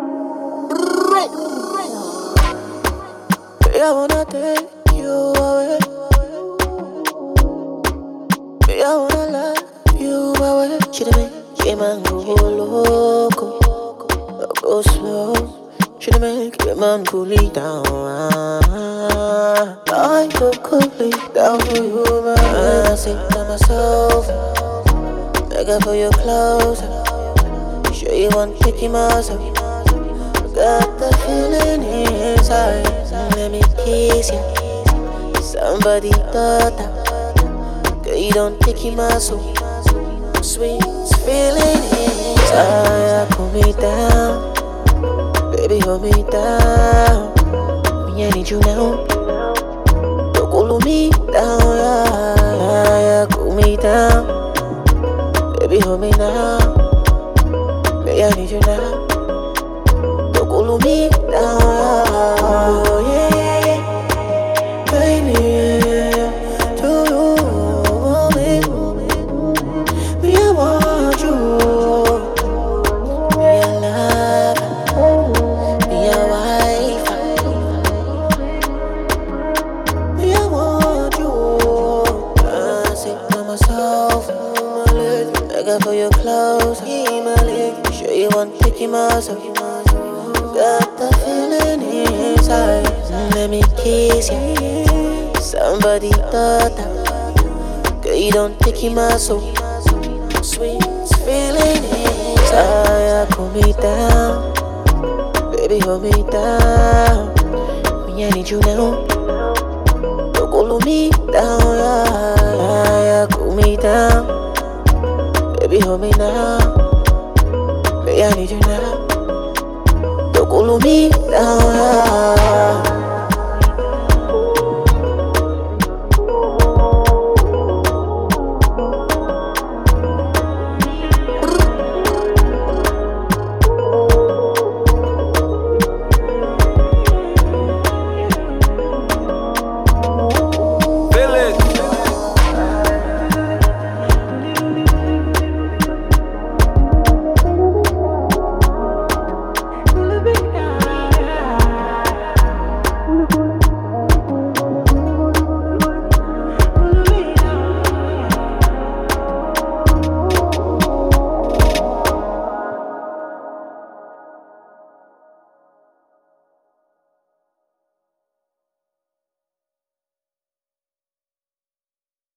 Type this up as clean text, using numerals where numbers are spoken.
Me, I wanna take you away. Me, I wanna love you away. She the make your man go loco, go slow. She the make your man cool it down. I go cool it down for you, man. I say to myself, beg her for your clothes. Sure you want to take him outside. Got the feeling inside. Let me kiss you. Somebody thought that. Girl, you don't take him out so sweet feeling inside. Pull me down, baby, hold me down. Me, I need you now. Don't cool me down, yeah. Cool me down, baby, hold me now. Me, I need you now. Cool me down, oh, yeah, baby, yeah. Do you want me? Me, I want you. Me, I love. Me, I wife. Me, I want you. I say to myself, beg her for your clothes. Sure you want to take him outside. Got the feeling inside. Let me kiss you. Somebody thought that. Girl, you don't take him out so sweet feeling inside. Cool me down, baby, hold me down. Me, I need you now. Don't cool me down, yeah. Cool me down, baby, hold me now. Me, I need you now. Cool me down.